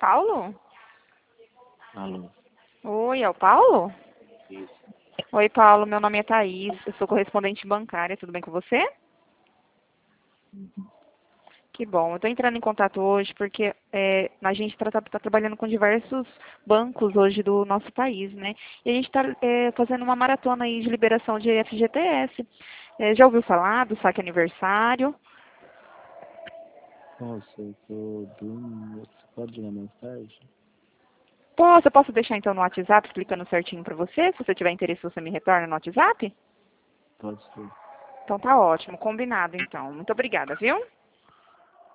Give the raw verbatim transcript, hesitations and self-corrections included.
Paulo? Alô? Oi, é o Paulo? Isso. Oi, Paulo, meu nome é Thaís, eu sou correspondente bancária, tudo bem com você? Que bom, eu estou entrando em contato hoje porque é, a gente está trabalhando com diversos bancos hoje do nosso país, né? E a gente está fazendo uma maratona aí de liberação de F G T S. É, já ouviu falar do saque aniversário? Nossa, eu tô dormindo. Você pode ligar mais tarde? Posso, eu posso deixar então no WhatsApp explicando certinho para você? Se você tiver interesse, você me retorna no WhatsApp? Pode ser. Então tá ótimo, combinado então. Muito obrigada, viu?